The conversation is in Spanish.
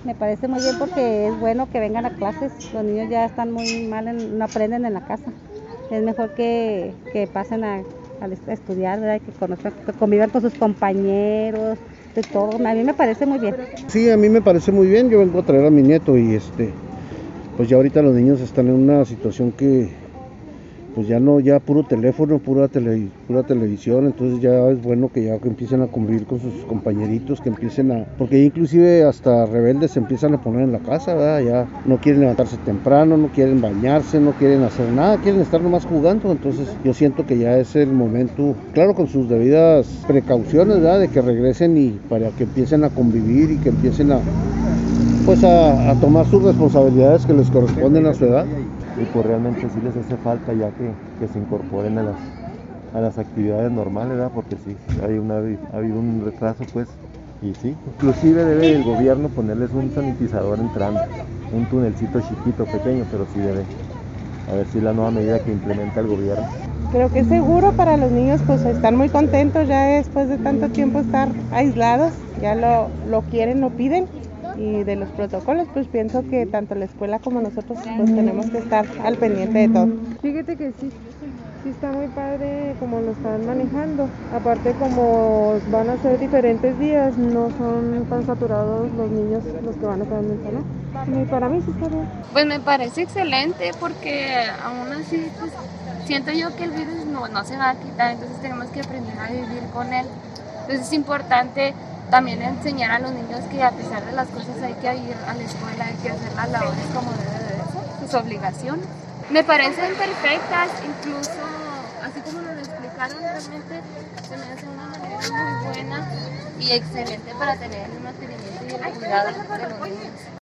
me parece muy bien porque es bueno que vengan a clases. Los niños ya están muy mal, no aprenden en la casa. Es mejor que pasen a estudiar, ¿verdad? Que conozcan, que convivan con sus compañeros, de todo. A mí me parece muy bien. Sí, a mí me parece muy bien. Yo vengo a traer a mi nieto y pues ya ahorita los niños están en una situación que pues ya no, ya puro teléfono, pura televisión, entonces ya es bueno que ya que empiecen a convivir con sus compañeritos, que empiecen porque inclusive hasta rebeldes se empiezan a poner en la casa, ¿verdad? Ya no quieren levantarse temprano, no quieren bañarse, no quieren hacer nada, quieren estar nomás jugando, entonces yo siento que ya es el momento, claro, con sus debidas precauciones, ¿verdad? De que regresen y para que empiecen a convivir y que empiecen pues a tomar sus responsabilidades que les corresponden a su edad. Y pues realmente sí les hace falta ya que se incorporen a las actividades normales, ¿verdad? Porque sí, ha habido un retraso, pues, y sí, inclusive debe el gobierno ponerles un sanitizador entrando, un tunelcito chiquito, pequeño, pero sí debe, a ver si la nueva medida que implementa el gobierno. Creo que es seguro para los niños, pues están muy contentos ya después de tanto tiempo estar aislados, ya lo quieren, lo piden. Y de los protocolos, pues pienso que tanto la escuela como nosotros pues tenemos que estar al pendiente de todo. Fíjate que sí está muy padre como lo están manejando. Aparte como van a ser diferentes días, no son tan saturados los niños los que van a estar en el salón. Y para mí sí está bien. Pues me parece excelente porque aún así pues, siento yo que el virus no se va a quitar, entonces tenemos que aprender a vivir con él. Entonces es importante también enseñar a los niños que a pesar de las cosas hay que ir a la escuela, hay que hacer las labores como debe de ser, sus obligaciones. Me parecen perfectas, incluso así como nos lo explicaron, realmente se me hace una manera muy buena y excelente para tener el mantenimiento y el cuidado de los niños.